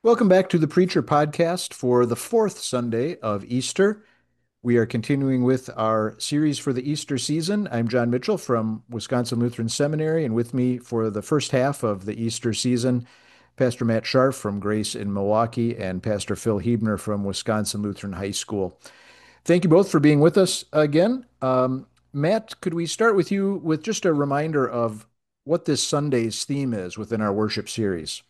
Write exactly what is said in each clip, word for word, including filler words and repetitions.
Welcome back to the Preacher Podcast for the fourth Sunday of Easter. We are continuing with our series for the Easter season. I'm John Mitchell from Wisconsin Lutheran Seminary, and with me for the first half of the Easter season, Pastor Matt Scharf from Grace in Milwaukee and Pastor Phil Hebner from Wisconsin Lutheran High School. Thank you both for being with us again. Um, Matt, could we start with you with just a reminder of what this Sunday's theme is within our worship series?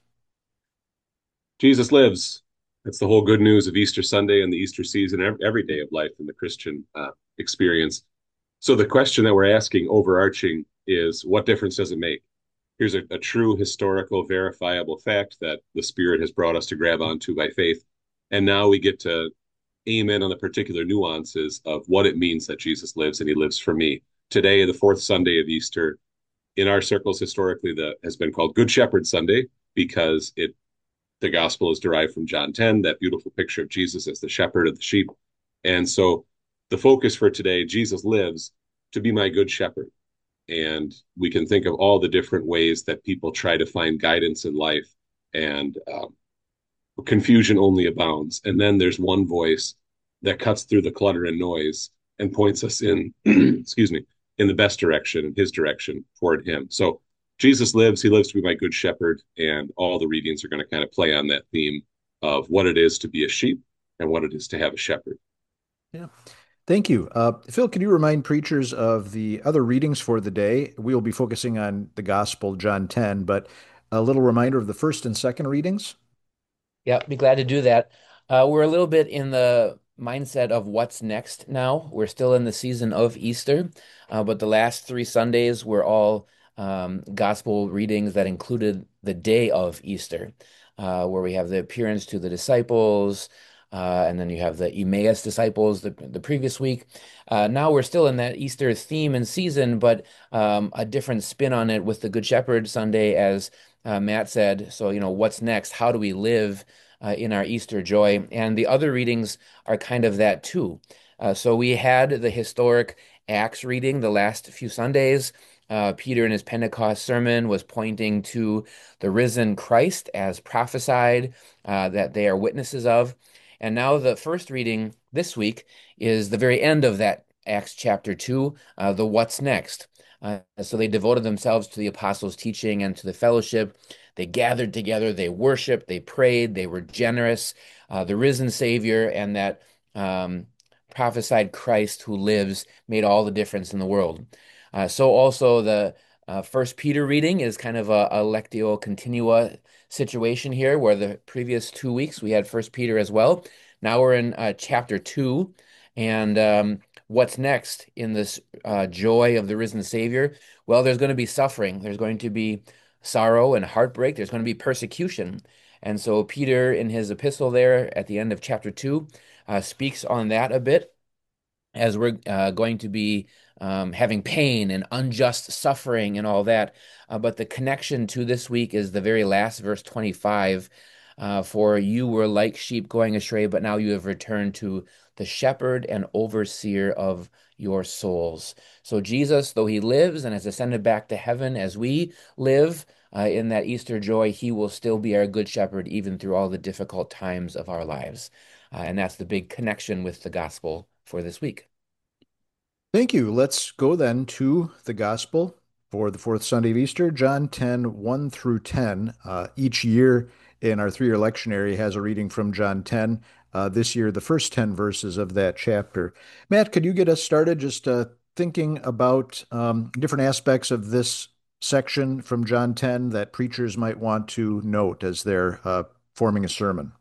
Jesus lives. That's the whole good news of Easter Sunday and the Easter season, every day of life in the Christian uh, experience. So the question that we're asking, overarching, is what difference does it make? Here's a, a true historical, verifiable fact that the Spirit has brought us to grab onto by faith. And now we get to aim in on the particular nuances of what it means that Jesus lives and he lives for me. Today, the fourth Sunday of Easter, in our circles historically, that has been called Good Shepherd Sunday because it the gospel is derived from John ten, that beautiful picture of Jesus as the shepherd of the sheep. And so the focus for today, Jesus lives to be my good shepherd. And we can think of all the different ways that people try to find guidance in life, and um, confusion only abounds. And then there's one voice that cuts through the clutter and noise and points us in, excuse me, in the best direction, in his direction toward him. So Jesus lives, he lives to be my good shepherd. And all the readings are going to kind of play on that theme of what it is to be a sheep and what it is to have a shepherd. Yeah. Thank you. Uh, Phil, can you remind preachers of the other readings for the day? We will be focusing on the Gospel, John ten, but a little reminder of the first and second readings. Yeah, be glad to do that. Uh, we're a little bit in the mindset of what's next now. We're still in the season of Easter, uh, but the last three Sundays were all um, gospel readings that included the day of Easter, uh, where we have the appearance to the disciples, uh, and then you have the Emmaus disciples the, the previous week. Uh, now we're still in that Easter theme and season, but um, a different spin on it with the Good Shepherd Sunday, as uh, Matt said. So, you know, what's next? How do we live uh, in our Easter joy? And the other readings are kind of that too. Uh, so we had the historic Acts reading the last few Sundays. Uh, Peter in his Pentecost sermon was pointing to the risen Christ as prophesied, uh, that they are witnesses of. And now the first reading this week is the very end of that Acts chapter two, uh, the what's next. Uh, so they devoted themselves to the apostles' teaching and to the fellowship. They gathered together, they worshiped, they prayed, they were generous. Uh, the risen Savior and that um, prophesied Christ who lives made all the difference in the world. Uh, so also the uh, First Peter reading is kind of a, a lectio continua situation here, where the previous two weeks we had First Peter as well. Now we're in uh, chapter two, and um, what's next in this uh, joy of the risen Savior? Well, there's going to be suffering. There's going to be sorrow and heartbreak. There's going to be persecution. And so Peter, in his epistle there at the end of chapter two, uh, speaks on that a bit, as we're uh, going to be um, having pain and unjust suffering and all that. Uh, but the connection to this week is the very last verse twenty-five. Uh, for you were like sheep going astray, but now you have returned to the shepherd and overseer of your souls. So Jesus, though he lives and has ascended back to heaven as we live uh, in that Easter joy, he will still be our good shepherd even through all the difficult times of our lives. Uh, and that's the big connection with the gospel for this week. Thank you. Let's go then to the Gospel for the fourth Sunday of Easter, John ten, one through ten. Uh, each year in our three-year lectionary has a reading from John ten. Uh, this year, the first ten verses of that chapter. Matt, could you get us started just uh, thinking about um, different aspects of this section from John ten that preachers might want to note as they're uh, forming a sermon?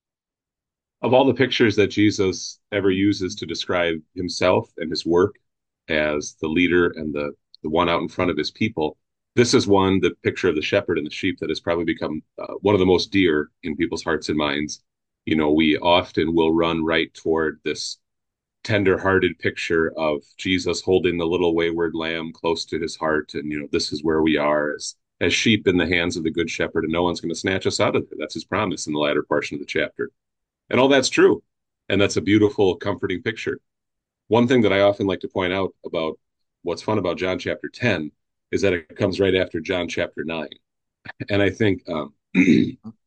Of all the pictures that Jesus ever uses to describe himself and his work as the leader and the, the one out in front of his people, this is one, the picture of the shepherd and the sheep, that has probably become uh, one of the most dear in people's hearts and minds. You know, we often will run right toward this tender-hearted picture of Jesus holding the little wayward lamb close to his heart, and you know, this is where we are as as sheep in the hands of the good shepherd, and no one's going to snatch us out of there. That's his promise in the latter portion of the chapter. And all that's true. And that's a beautiful, comforting picture. One thing that I often like to point out about what's fun about John chapter ten is that it comes right after John chapter nine. And I think um,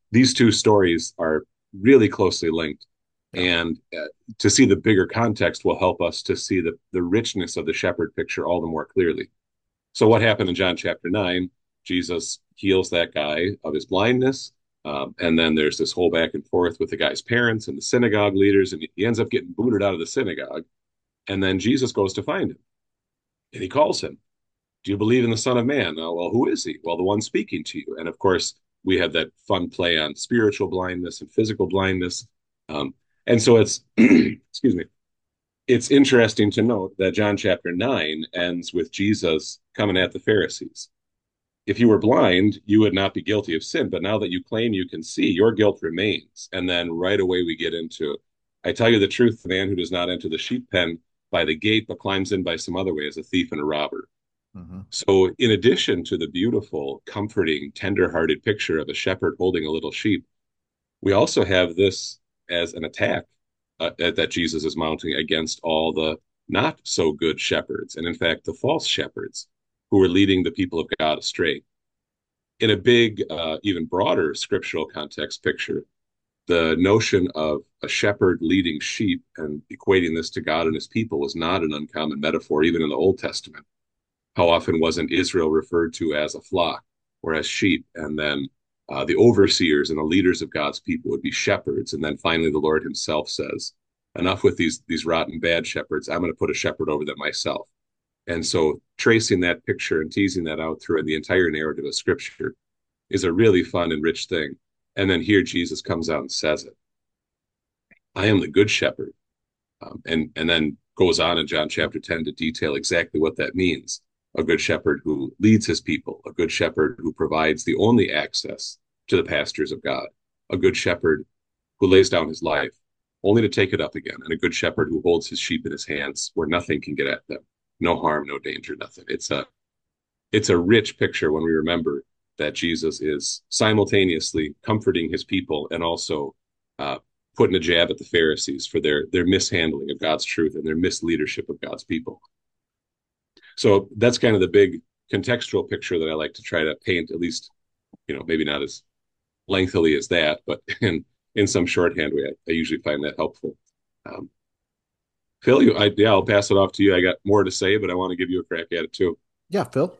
these two stories are really closely linked. Yeah. And uh, to see the bigger context will help us to see the, the richness of the shepherd picture all the more clearly. So, what happened in John chapter nine? Jesus heals that guy of his blindness. Um, and then there's this whole back and forth with the guy's parents and the synagogue leaders, and he ends up getting booted out of the synagogue. And then Jesus goes to find him and he calls him. Do you believe in the Son of Man? Oh, well, who is he? Well, the one speaking to you. And of course, we have that fun play on spiritual blindness and physical blindness. Um, and so it's, excuse me, it's interesting to note that John chapter nine ends with Jesus coming at the Pharisees. If you were blind, you would not be guilty of sin. But now that you claim you can see, your guilt remains. And then right away we get into, I tell you the truth, the man who does not enter the sheep pen by the gate, but climbs in by some other way is a thief and a robber. Hmm. So, in addition to the beautiful, comforting, tender-hearted picture of a shepherd holding a little sheep, we also have this as an attack uh, that Jesus is mounting against all the not so good shepherds, and in fact, the false shepherds who are leading the people of God astray. In a big, uh, even broader scriptural context picture, the notion of a shepherd leading sheep and equating this to God and his people was not an uncommon metaphor, even in the Old Testament. How often wasn't Israel referred to as a flock or as sheep? And then uh, the overseers and the leaders of God's people would be shepherds. And then finally, the Lord himself says, enough with these, these rotten, bad shepherds. I'm going to put a shepherd over them myself. And so tracing that picture and teasing that out through the entire narrative of Scripture is a really fun and rich thing. And then here Jesus comes out and says it. I am the good shepherd. Um, and, and then goes on in John chapter ten to detail exactly what that means. A good shepherd who leads his people, a good shepherd who provides the only access to the pastures of God, a good shepherd who lays down his life only to take it up again, and a good shepherd who holds his sheep in his hands where nothing can get at them. No harm, no danger, nothing. It's a it's a rich picture when we remember that Jesus is simultaneously comforting his people and also uh, putting a jab at the Pharisees for their their mishandling of God's truth and their misleadership of God's people. So that's kind of the big contextual picture that I like to try to paint, at least, you know, maybe not as lengthily as that, but in in some shorthand way, I, I usually find that helpful. Um, Phil, you, I, yeah, I'll pass it off to you. I got more to say, but I want to give you a crack at it too. Yeah, Phil.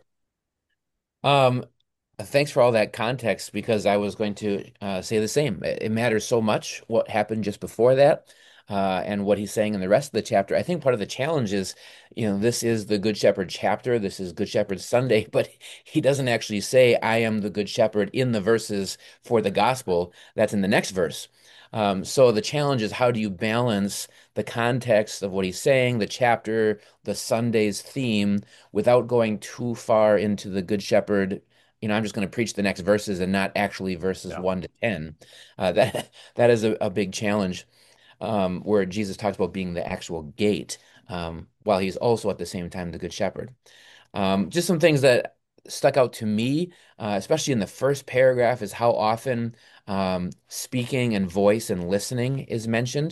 Um, Thanks for all that context because I was going to uh, say the same. It, it matters so much what happened just before that, uh, and what he's saying in the rest of the chapter. I think part of the challenge is, you know, this is the Good Shepherd chapter. This is Good Shepherd Sunday, but he doesn't actually say, I am the Good Shepherd in the verses for the gospel. That's in the next verse. Um, so the challenge is how do you balance the context of what he's saying, the chapter, the Sunday's theme, without going too far into the Good Shepherd. You know, I'm just going to preach the next verses and not actually verses Yeah. one to ten. Uh, that that is a, a big challenge, um, where Jesus talks about being the actual gate, um, while he's also at the same time the good shepherd. Um, just some things that stuck out to me, uh, especially in the first paragraph, is how often um, speaking and voice and listening is mentioned.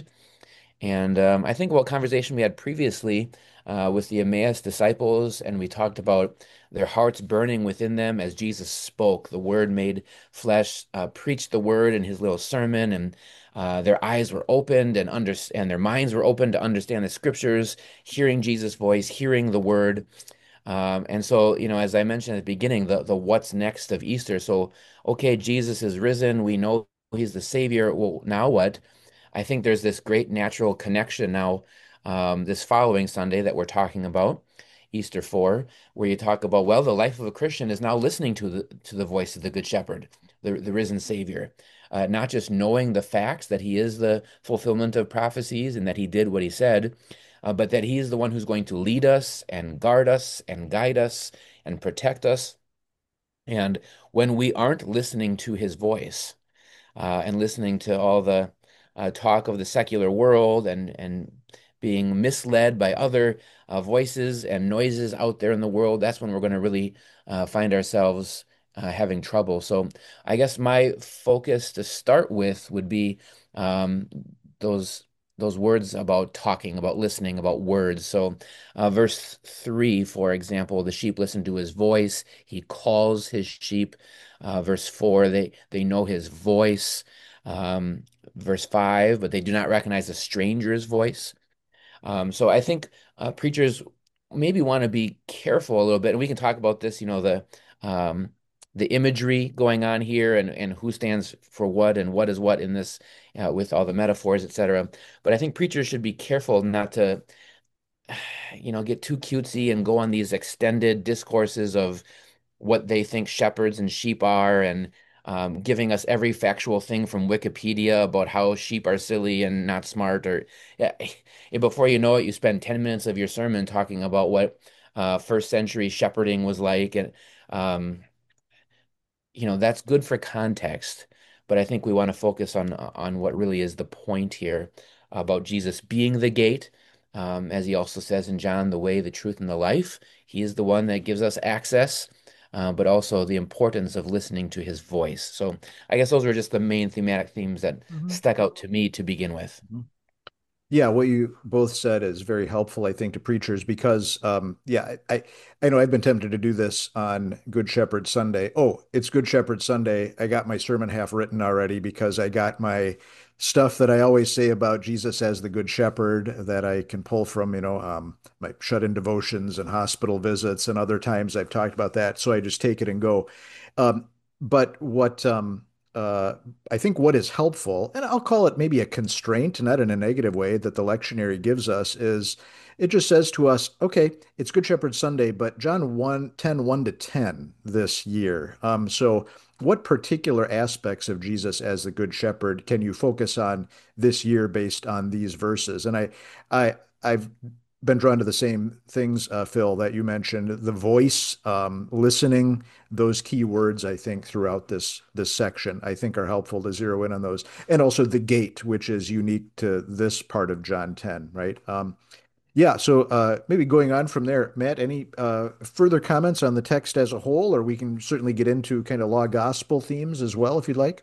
And um, I think about conversation we had previously uh, with the Emmaus disciples, and we talked about their hearts burning within them as Jesus spoke. The Word made flesh, uh, preached the Word in his little sermon, and uh, their eyes were opened and under and their minds were open to understand the Scriptures, hearing Jesus' voice, hearing the Word. Um, and so, you know, as I mentioned at the beginning, the the what's next of Easter. So, okay, Jesus is risen. We know he's the Savior. Well, now what? I think there's this great natural connection now, um, this following Sunday that we're talking about, Easter four, where you talk about, well, the life of a Christian is now listening to the to the voice of the Good Shepherd, the, the risen Savior. Uh, not just knowing the facts that he is the fulfillment of prophecies and that he did what he said, uh, but that he is the one who's going to lead us and guard us and guide us and protect us. And when we aren't listening to his voice, uh, and listening to all the uh, talk of the secular world and and being misled by other uh, voices and noises out there in the world, that's when we're going to really uh, find ourselves uh, having trouble. So I guess my focus to start with would be um, those those words about talking, about listening, about words. So uh, verse three, for example, the sheep listen to his voice. He calls his sheep. Uh, verse four, they they know his voice. Um, verse five, but they do not recognize a stranger's voice. Um, so I think uh, preachers maybe want to be careful a little bit, and we can talk about this, you know, the um, the imagery going on here, and and who stands for what, and what is what in this, uh, with all the metaphors, et cetera. But I think preachers should be careful not to, you know, get too cutesy and go on these extended discourses of what they think shepherds and sheep are, and um, giving us every factual thing from Wikipedia about how sheep are silly and not smart. Or yeah, and before you know it, you spend ten minutes of your sermon talking about what uh, first century shepherding was like. And um, you know, that's good for context, but I think we want to focus on on what really is the point here about Jesus being the gate. Um, as he also says in John, the way, the truth, and the life. He is the one that gives us access, uh, but also the importance of listening to his voice. So I guess those were just the main thematic themes that Mhm. stuck out to me to begin with. Mhm. Yeah, what you both said is very helpful, I think, to preachers because, um, yeah, I, I know I've been tempted to do this on Good Shepherd Sunday. Oh, it's Good Shepherd Sunday. I got my sermon half written already because I got my stuff that I always say about Jesus as the Good Shepherd that I can pull from, you know, um, my shut-in devotions and hospital visits, and other times I've talked about that. So I just take it and go. Um, but what, um, uh, I think what is helpful, and I'll call it maybe a constraint, not in a negative way, that the lectionary gives us is it just says to us, okay, it's Good Shepherd Sunday, but John one, ten, one to ten this year. Um, so what particular aspects of Jesus as the Good Shepherd can you focus on this year based on these verses? And I, I, I've been drawn to the same things, uh, Phil, that you mentioned, the voice, um, listening, those key words, I think, throughout this this section, I think are helpful to zero in on those. And also the gate, which is unique to this part of John ten, right? Um, yeah, so uh, maybe going on from there, Matt, any uh, further comments on the text as a whole, or we can certainly get into kind of law gospel themes as well, if you'd like.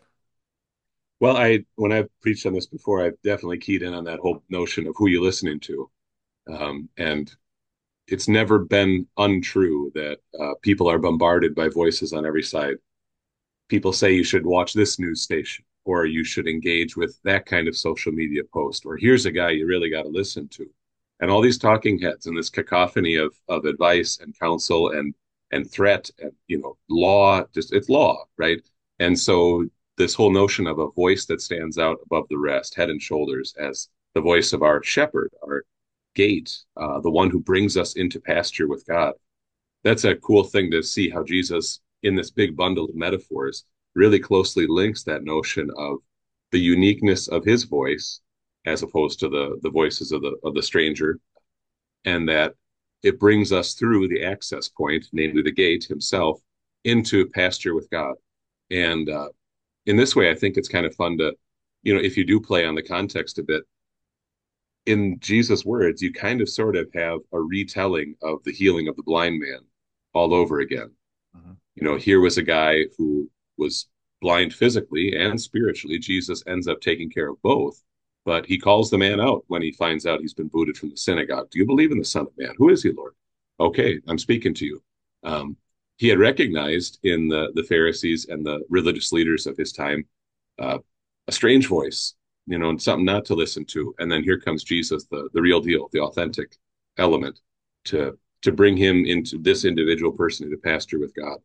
Well, I when I've preached on this before, I've definitely keyed in on that whole notion of who you're listening to. Um, and it's never been untrue that uh, people are bombarded by voices on every side. People say you should watch this news station, or you should engage with that kind of social media post, or here's a guy you really got to listen to. And all these talking heads and this cacophony of of advice and counsel and and threat and you know law, just it's law, right? And so this whole notion of a voice that stands out above the rest, head and shoulders, as the voice of our shepherd, our gate, uh, the one who brings us into pasture with God, that's a cool thing to see how Jesus, in this big bundle of metaphors, really closely links that notion of the uniqueness of his voice as opposed to the the voices of the of the stranger, and that it brings us through the access point, namely the gate himself, into pasture with God. And uh, in this way, I think it's kind of fun to, you know, if you do play on the context a bit, in Jesus' words, you kind of sort of have a retelling of the healing of the blind man all over again. Mhm. You know, here was a guy who was blind physically and spiritually. Jesus ends up taking care of both, but he calls the man out when he finds out he's been booted from the synagogue. Do you believe in the Son of Man? Who is he, Lord? Okay, I'm speaking to you. Um, he had recognized in the, the Pharisees and the religious leaders of his time uh, a strange voice, you know, and something not to listen to. And then here comes Jesus, the, the real deal, the authentic element to to bring him into this individual person into pasture with God.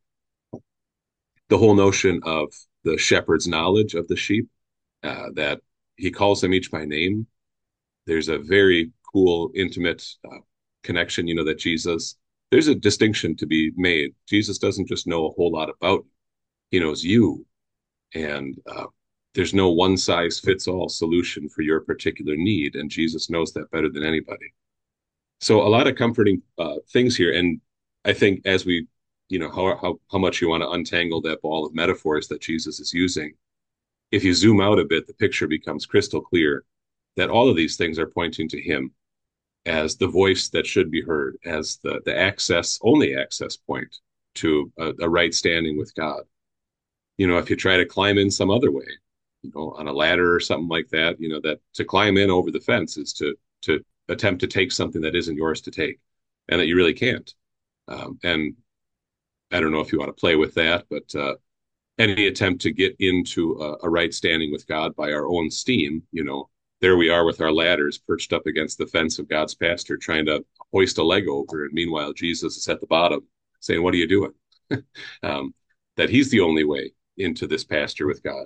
The whole notion of the shepherd's knowledge of the sheep, uh, that he calls them each by name. There's a very cool, intimate uh, connection, you know, that Jesus, there's a distinction to be made. Jesus doesn't just know a whole lot about you, he knows you. And uh, there's no one size fits all solution for your particular need. And Jesus knows that better than anybody. So a lot of comforting uh, things here. And I think as we, you know, how, how, how much you want to untangle that ball of metaphors that Jesus is using, if you zoom out a bit, the picture becomes crystal clear that all of these things are pointing to him as the voice that should be heard, as the, the access, only access point to a, a right standing with God. You know, if you try to climb in some other way, you know, on a ladder or something like that, you know, that to climb in over the fence is to to attempt to take something that isn't yours to take, and that you really can't. Um, and I don't know if you want to play with that, but uh, any attempt to get into a, a right standing with God by our own steam, you know, there we are with our ladders perched up against the fence of God's pasture, trying to hoist a leg over. And meanwhile, Jesus is at the bottom saying, "What are you doing?" um, that he's the only way into this pasture with God.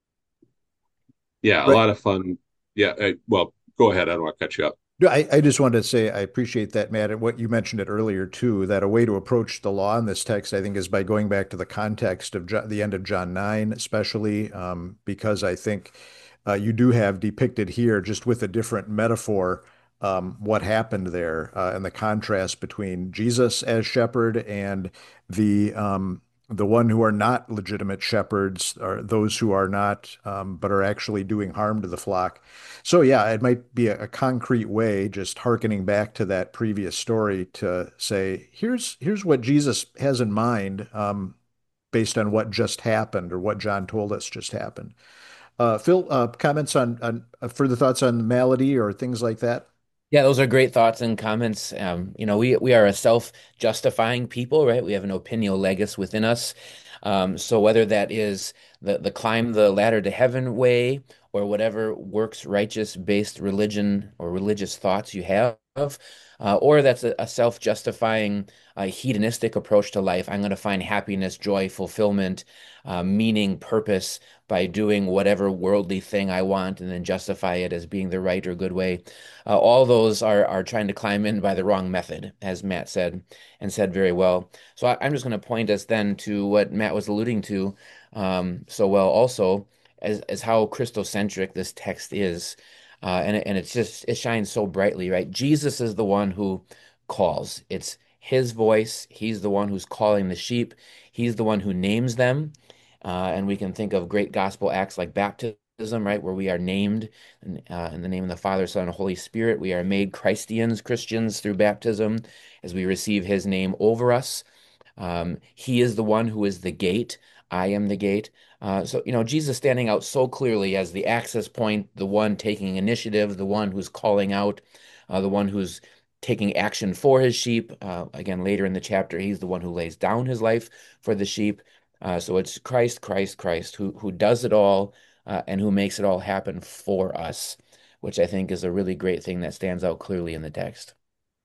Yeah, a Right. lot of fun. Yeah, I, well, go ahead. I don't want to cut you up. No, I, I just wanted to say I appreciate that, Matt, and what you mentioned it earlier too, that a way to approach the law in this text, I think, is by going back to the context of Jo- the end of John nine, especially um, because I think uh, you do have depicted here, just with a different metaphor, um, what happened there uh, and the contrast between Jesus as shepherd and the um, the one who are not legitimate shepherds, or those who are not, um, but are actually doing harm to the flock. So yeah, it might be a, a concrete way, just hearkening back to that previous story to say, here's here's what Jesus has in mind, um, based on what just happened or what John told us just happened. Uh, Phil, uh, comments on, on uh, further thoughts on malady or things like that? Yeah, those are great thoughts and comments. Um, you know, we we are a self-justifying people, right? We have an opinio legis within us. Um, so whether that is the the climb the ladder to heaven way or whatever works righteous based religion or religious thoughts you have, uh, or that's a, a self-justifying uh, hedonistic approach to life. I'm going to find happiness, joy, fulfillment, uh, meaning, purpose by doing whatever worldly thing I want and then justify it as being the right or good way. Uh, all those are are trying to climb in by the wrong method, as Matt said, and said very well. So I, I'm just going to point us then to what Matt was alluding to um, so well also as as how Christocentric this text is. Uh, and it, and it's just it shines so brightly, right? Jesus is the one who calls. It's his voice. He's the one who's calling the sheep. He's the one who names them. Uh, and we can think of great gospel acts like baptism, right, where we are named in, uh, in the name of the Father, Son, and Holy Spirit. We are made Christians, Christians through baptism as we receive his name over us. Um, he is the one who is the gate. I am the gate. Uh, so, you know, Jesus standing out so clearly as the access point, the one taking initiative, the one who's calling out, uh, the one who's taking action for his sheep. Uh, again, later in the chapter, he's the one who lays down his life for the sheep. Uh, so it's Christ, Christ, Christ who who does it all uh, and who makes it all happen for us, which I think is a really great thing that stands out clearly in the text.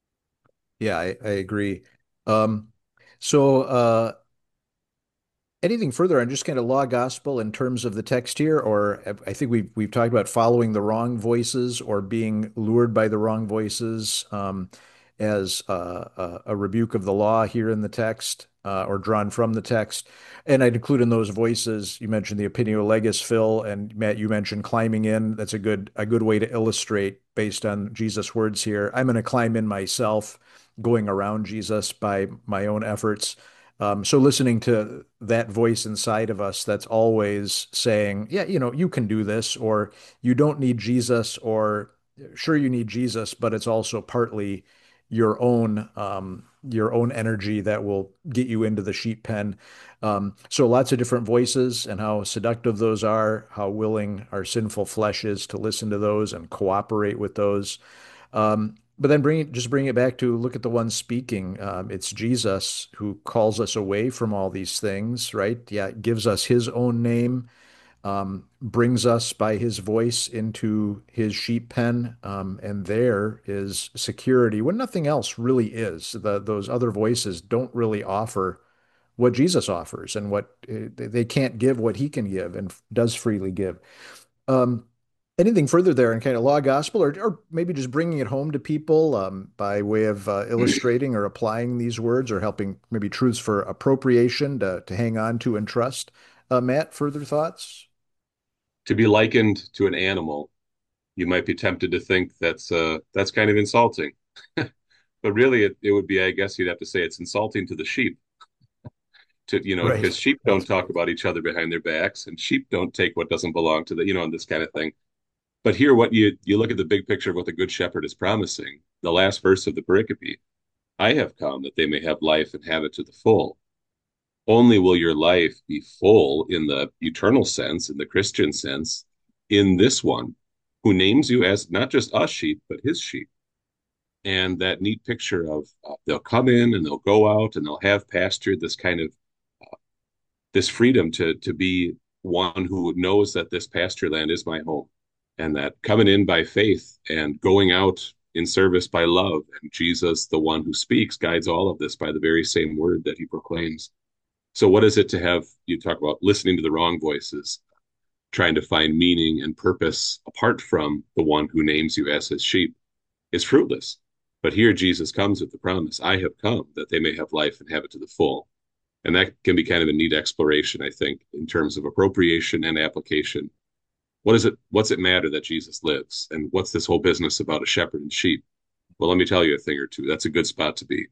Yeah, I, I agree. Um, so uh, anything further on just kind of law gospel in terms of the text here, or I think we've we've talked about following the wrong voices or being lured by the wrong voices um, as uh, a, a rebuke of the law here in the text, uh, or drawn from the text. And I'd include in those voices, you mentioned the opinio legis, Phil, and Matt, you mentioned climbing in. That's a good a good way to illustrate based on Jesus' words here. I'm going to climb in myself, going around Jesus by my own efforts. Um, so listening to that voice inside of us that's always saying, yeah, you know, you can do this, or you don't need Jesus, or sure you need Jesus, but it's also partly your own um, your own energy that will get you into the sheep pen. Um, so lots of different voices and how seductive those are, how willing our sinful flesh is to listen to those and cooperate with those. Um, but then bring it, just bring it back to look at the one speaking. Um, it's Jesus who calls us away from all these things, right? Yeah, gives us his own name, um, brings us by his voice into his sheep pen, um, and there is security when nothing else really is. The, those other voices don't really offer what Jesus offers, and what uh, they can't give what he can give and does freely give. Um, Anything further there in kind of law gospel, or, or maybe just bringing it home to people um, by way of uh, illustrating or applying these words, or helping maybe truths for appropriation to, to hang on to and trust. Uh, Matt, further thoughts? To be likened to an animal, you might be tempted to think that's uh, that's kind of insulting. But really, it, it would be, I guess you'd have to say it's insulting to the sheep, to, you know, Right, because sheep don't right. talk about each other behind their backs, and sheep don't take what doesn't belong to the, you know, and this kind of thing. But here, what you you look at the big picture of what the good shepherd is promising, the last verse of the pericope, I have come that they may have life and have it to the full. Only will your life be full in the eternal sense, in the Christian sense, in this one who names you as not just a sheep, but his sheep. And that neat picture of uh, they'll come in and they'll go out and they'll have pasture, this kind of this freedom to to be one who knows that this pasture land is my home, and that coming in by faith and going out in service by love, and Jesus, the one who speaks, guides all of this by the very same word that he proclaims. So, what is it to have, you talk about listening to the wrong voices, trying to find meaning and purpose apart from the one who names you as his sheep is fruitless. But here Jesus comes with the promise, I have come that they may have life and have it to the full. And that can be kind of a neat exploration, I think, in terms of appropriation and application. What is it? What's it matter that Jesus lives? And what's this whole business about a shepherd and sheep? Well, let me tell you a thing or two. That's a good spot to be.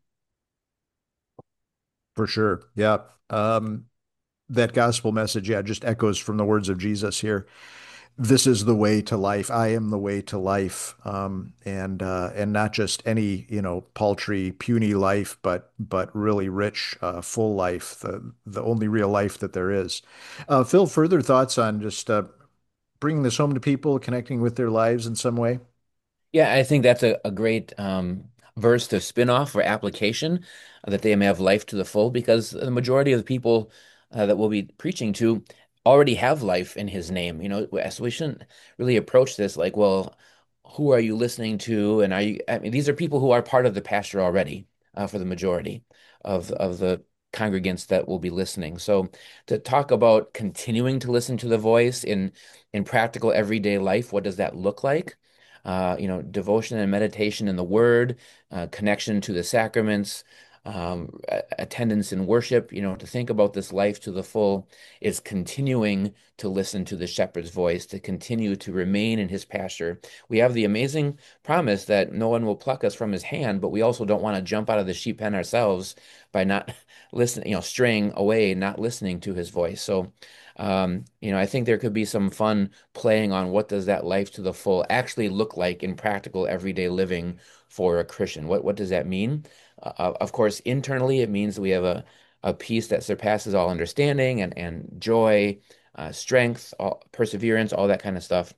For sure. Yeah. Um, that gospel message, yeah, just echoes from the words of Jesus here. This is the way to life. I am the way to life. Um, and uh, and not just any, you know, paltry, puny life, but but really rich, uh, full life, the the only real life that there is. Uh, Phil, further thoughts on just uh, bringing this home to people, connecting with their lives in some way? Yeah, I think that's a, a great um, verse to spin off for application, uh, that they may have life to the full, because the majority of the people uh, that we'll be preaching to already have life in his name. You know, so we shouldn't really approach this like, well, who are you listening to? And are you, I mean, these are people who are part of the pasture already, uh, for the majority of of the congregants that will be listening. So to talk about continuing to listen to the voice in in practical everyday life, what does that look like? Uh, you know, devotion and meditation in the Word, uh, connection to the sacraments, um, attendance in worship. You know, to think about this life to the full is continuing to listen to the shepherd's voice, to continue to remain in his pasture. We have the amazing promise that no one will pluck us from his hand, but we also don't want to jump out of the sheep pen ourselves by not listening, you know, straying away, not listening to his voice. So, um, you know, I think there could be some fun playing on what does that life to the full actually look like in practical everyday living for a Christian. What what does that mean? Uh, of course, internally it means we have a a peace that surpasses all understanding, and and joy, uh, strength, all, perseverance, all that kind of stuff.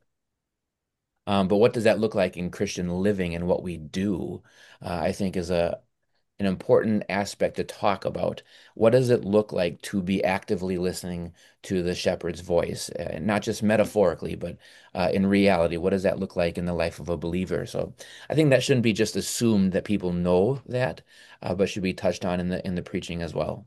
Um, but what does that look like in Christian living and what we do? Uh, I think is a an important aspect to talk about. What does it look like to be actively listening to the shepherd's voice, uh, not just metaphorically, but uh, in reality? What does that look like in the life of a believer? So I think that shouldn't be just assumed that people know that, uh, but should be touched on in the in the preaching as well.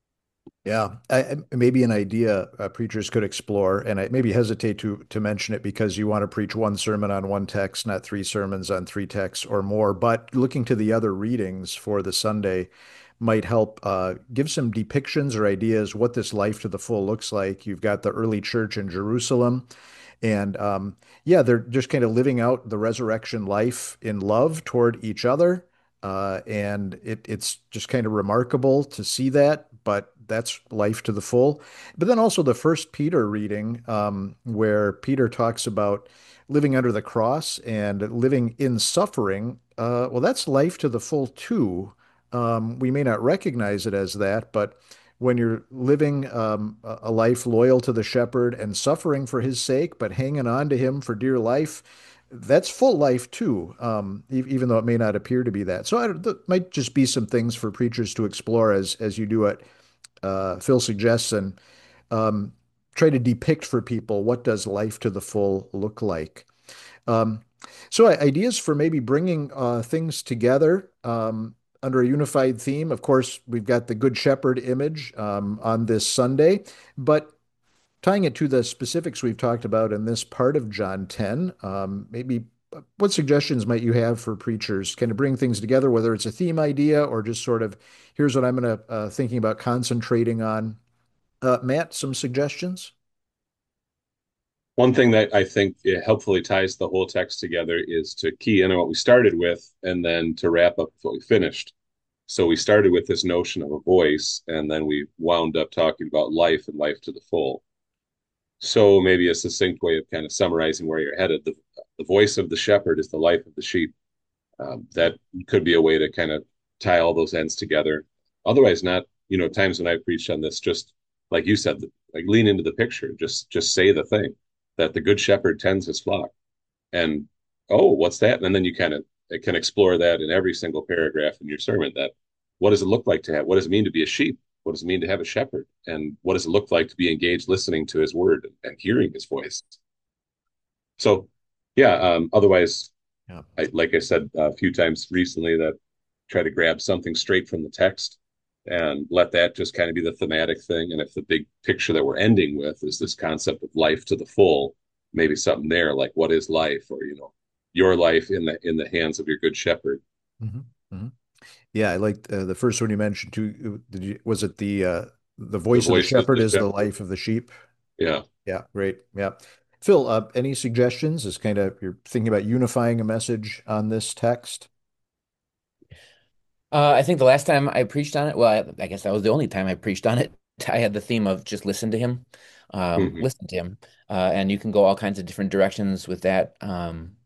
Yeah, I, maybe an idea uh, preachers could explore, and I maybe hesitate to to mention it because you want to preach one sermon on one text, not three sermons on three texts or more. But looking to the other readings for the Sunday might help uh, give some depictions or ideas what this life to the full looks like. You've got the early church in Jerusalem, and um, yeah, they're just kind of living out the resurrection life in love toward each other. Uh, and it, it's just kind of remarkable to see that, but that's life to the full. But then also the first Peter reading, um, where Peter talks about living under the cross and living in suffering. Uh, well, that's life to the full too. Um, we may not recognize it as that, but when you're living um, a life loyal to the shepherd and suffering for his sake, but hanging on to him for dear life, that's full life too, um, e- even though it may not appear to be that. So I, that might just be some things for preachers to explore as as you do what uh, Phil suggests, and um, try to depict for people what does life to the full look like. Um, so ideas for maybe bringing uh, things together um, under a unified theme. Of course, we've got the Good Shepherd image um, on this Sunday, but tying it to the specifics we've talked about in this part of John ten, um, maybe uh, what suggestions might you have for preachers? Kind of bring things together, whether it's a theme idea or just sort of, here's what I'm going to uh, thinking about concentrating on. Uh, Matt, some suggestions? One thing that I think it helpfully ties the whole text together is to key in on what we started with and then to wrap up what we finished. So we started with this notion of a voice, and then we wound up talking about life and life to the full. So maybe a succinct way of kind of summarizing where you're headed. The, the voice of the shepherd is the life of the sheep. Um, that could be a way to kind of tie all those ends together. Otherwise, not, you know, times when I've preached on this, just like you said, like lean into the picture, just just say the thing that the good shepherd tends his flock. And oh, what's that? And then you kind of can explore that in every single paragraph in your sermon. That what does it look like to have? What does it mean to be a sheep? what does it mean to have a shepherd? And what does it look like to be engaged listening to his word and, and hearing his voice? So, yeah, um, otherwise, Yeah. I, like I said a few times recently, that try to grab something straight from the text and let that just kind of be the thematic thing. And if the big picture that we're ending with is this concept of life to the full, maybe something there like what is life, or you know, your life in the in the hands of your good shepherd. hmm hmm Yeah, I liked uh, the first one you mentioned too. Did you, was it the uh, the The voice of the voice of shepherd the is the shepherd. life of the sheep? Yeah. Yeah, great. Yeah. Phil, uh, any suggestions as kind of you're thinking about unifying a message on this text? Uh, I think the last time I preached on it, well, I, I guess that was the only time I preached on it. I had the theme of just listen to him, um, Hmm. listen to him, uh, and you can go all kinds of different directions with that. Um,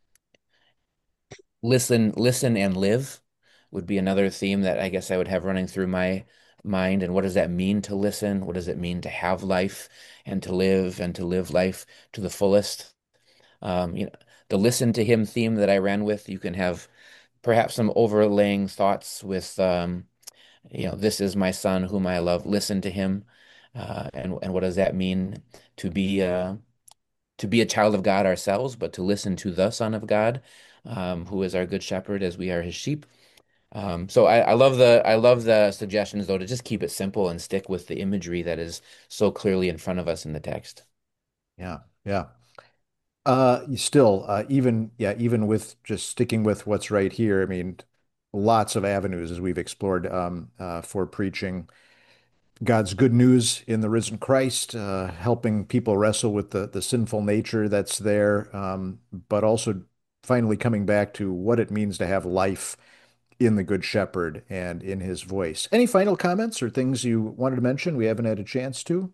listen, listen, and live would be another theme that I guess I would have running through my mind. And what does that mean to listen? What does it mean to have life and to live and to live life to the fullest? Um, you know, the listen to him theme that I ran with, you can have perhaps some overlaying thoughts with. Um, you know, this is my son whom I love. Listen to him. Uh, and and what does that mean to be uh, to be a child of God ourselves, but to listen to the Son of God, um, who is our good shepherd as we are his sheep. Um, so I, I love the I love the suggestions though to just keep it simple and stick with the imagery that is so clearly in front of us in the text. Yeah, yeah. Uh, you still, uh, even yeah, even with just sticking with what's right here, I mean, lots of avenues as we've explored um, uh, for preaching God's good news in the risen Christ, uh, helping people wrestle with the the sinful nature that's there, um, but also finally coming back to what it means to have life in the Good Shepherd and in his voice. Any final comments or things you wanted to mention we haven't had a chance to?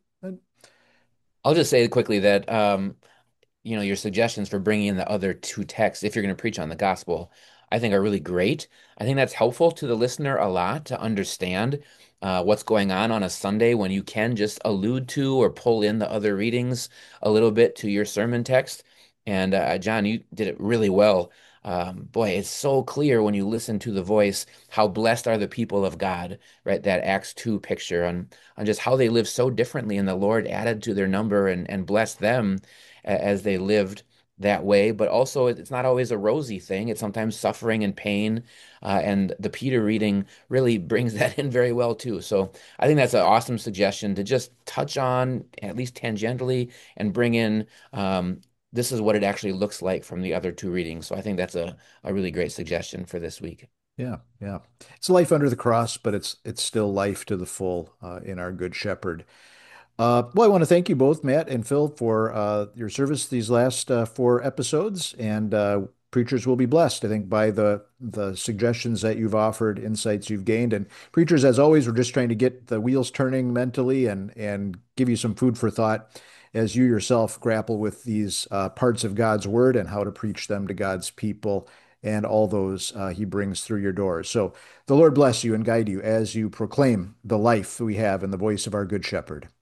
I'll just say quickly that um, you know, your suggestions for bringing in the other two texts, if you're going to preach on the gospel, I think are really great. I think that's helpful to the listener a lot to understand uh, what's going on on a Sunday when you can just allude to or pull in the other readings a little bit to your sermon text. And uh, John, you did it really well. Um, boy, it's so clear when you listen to the voice how blessed are the people of God, right? That Acts two picture on on just how they live so differently, and the Lord added to their number and and blessed them as they lived that way. But also, it's not always a rosy thing. It's sometimes suffering and pain. Uh, and the Peter reading really brings that in very well, too. So I think that's an awesome suggestion to just touch on, at least tangentially, and bring in um, this is what it actually looks like from the other two readings. So I think that's a, a really great suggestion for this week. Yeah, yeah. It's life under the cross, but it's it's still life to the full uh, in our Good Shepherd. Uh, well, I want to thank you both, Matt and Phil, for uh, your service these last uh, four episodes, and uh, preachers will be blessed, I think, by the the suggestions that you've offered, insights you've gained, and preachers, as always, we're just trying to get the wheels turning mentally and and give you some food for thought as you yourself grapple with these uh, parts of God's Word and how to preach them to God's people and all those uh, He brings through your doors. So the Lord bless you and guide you as you proclaim the life we have in the voice of our Good Shepherd.